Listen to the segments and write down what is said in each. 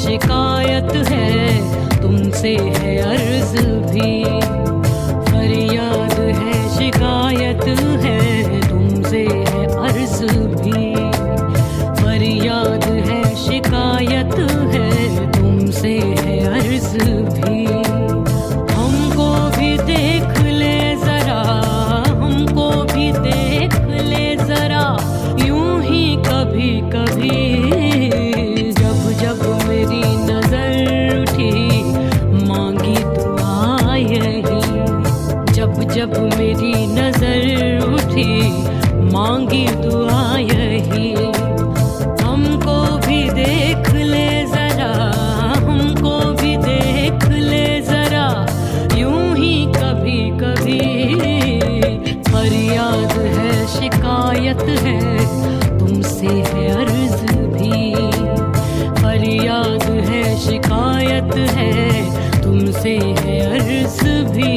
शिकायत है, तुमसे है अर्ज भी। फरियाद है शिकायत है, तुमसे है अर्ज भी। फरियाद है शिकायत है, तुमसे है अर्ज भी। हमको भी देख ले जरा, हमको भी देख ले जरा, यूं ही कभी कभी। जब जब मेरी नजर उठी मांगी दुआ यही। जब जब मेरी नजर उठी मांगी दुआ यही। हमको भी देख ले जरा, हमको भी देख ले जरा, यूं ही कभी कभी। फरियाद है शिकायत है, तुमसे है अर्ज भी। फरियाद है शिकायत है, तुमसे है अर्ज भी।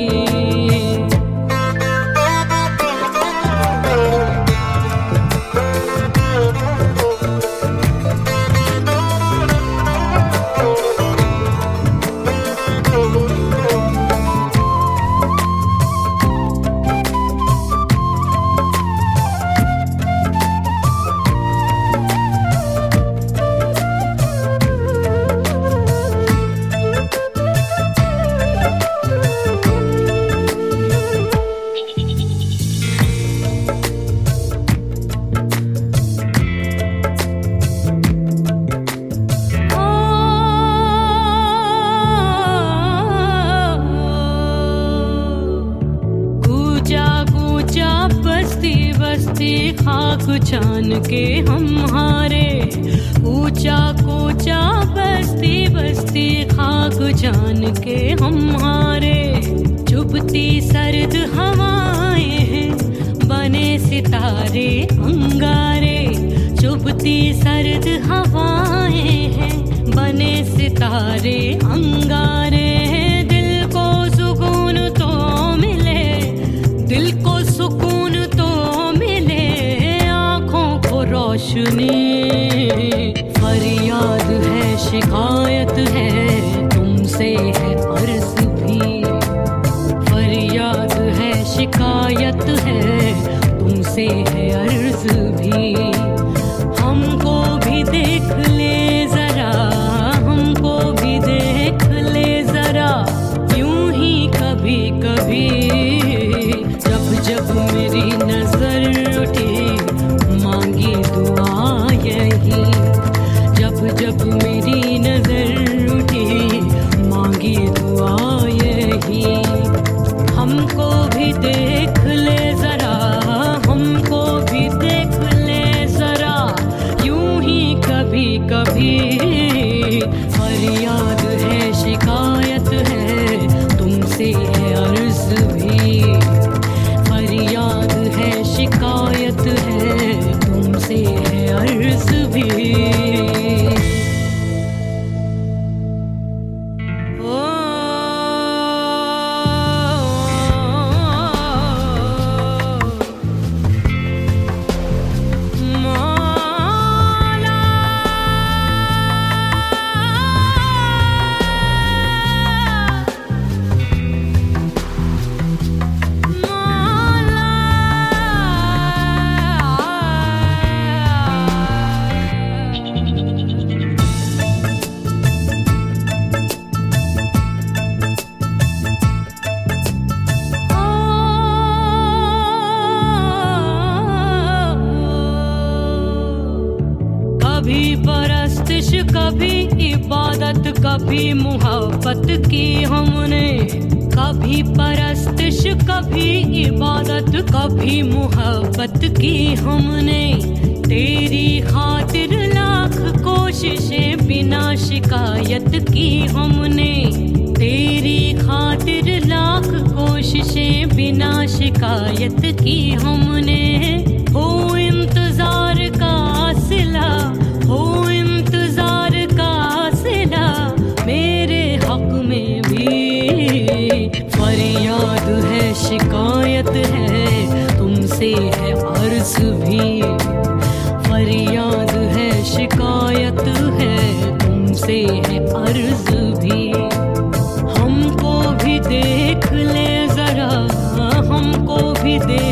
खाक छान के हम हारे, ऊंचा कूचा बस्ती बस्ती खाक छान के हम हारे। चुभती सर्द हवाएं हैं, बने सितारे अंगारे। चुभती सर्द हवाएं हैं, बने सितारे अंगारे। दिल को सुकून तो मिले, दिल को सुकून तो मिले, आँखों को रोशनी। फरियाद है शिकायत है, तुमसे है अर्ज भी। फरियाद है शिकायत है, तुमसे है अर्ज भी। हमको भी देख ले जरा, हमको भी देख ले जरा, यूं ही कभी कभी। जब जब मेरी नजर उठी मांगी दुआ यही। जब जब मेरी नजर उठी मांगी दुआ यही। हमको भी देख ले जरा, हमको भी देख ले जरा, यूं ही कभी कभी। फरियाद है शिकायत है, तुमसे है अर्ज भी। फरियाद है शिकायत है, तुमसे है अर्ज भी। कभी परस्तिश कभी इबादत, कभी मुहब्बत की हमने। कभी परस्तिश कभी इबादत, कभी मुहब्बत की हमने। तेरी खातिर लाख कोशिशें बिना शिकायत की हमने। तेरी खातिर लाख कोशिशें बिना शिकायत की हमने। हो इंतजार का सिला, हो इंतजार का सिला, मेरे हक में भी। फरियाद है शिकायत है, तुमसे है अर्ज भी। फरियाद है शिकायत है, तुमसे है अर्ज भी। हमको भी देख ले जरा, हमको भी देख